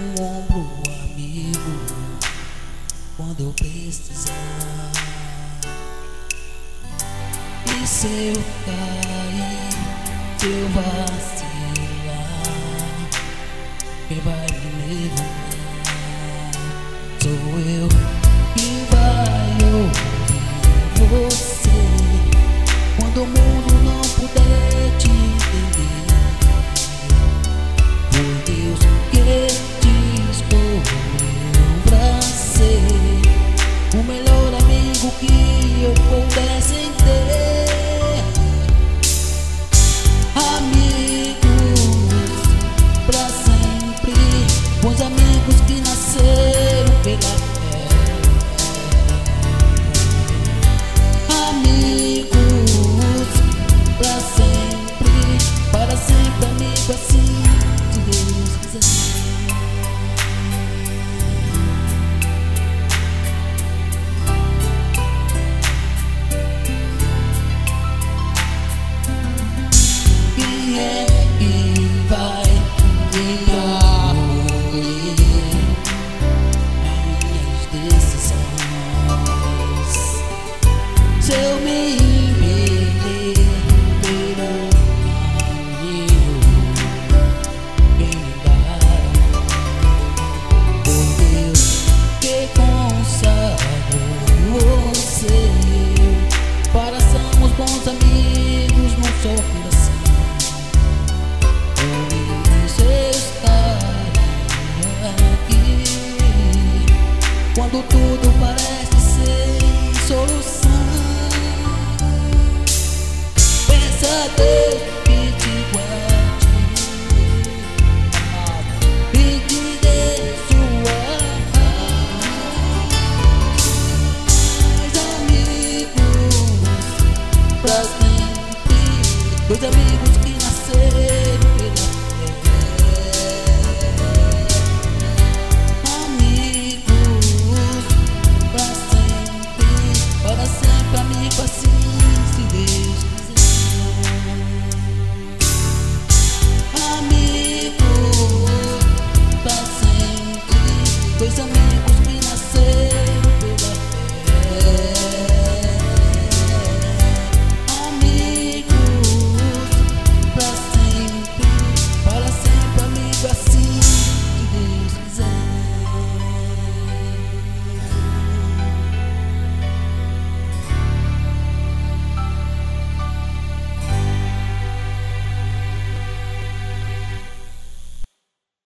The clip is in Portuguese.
um ombro amigo quando eu precisar. E se eu cair, se eu vacilar, quem vai me levantar sou eu, que vai ouvir você quando o mundo não puder te entender. Foi Deus que te escolheu pra ser o melhor amigo que eu pudesse ter. Amigos pra sempre, bons amigos que nasceram pela fé. Amigos pra sempre, para sempre, amigo assim, se Deus quiser. Quem é que vai me apoiar nas minhas decisões? Se eu me perder pelo caminho, quem me dará? Por Deus que consagrou você para sermos bons amigos num só coração. Por isso eu estaria aqui quando tudo parece sem solução. Peça a Deus que te guarde e te dê sua paz. Amigos pra sempre, dois amigos que nasceram pela fé. Amigos pra sempre, para sempre, amigo assim, se Deus quiser. Amigos pra sempre, dois amigos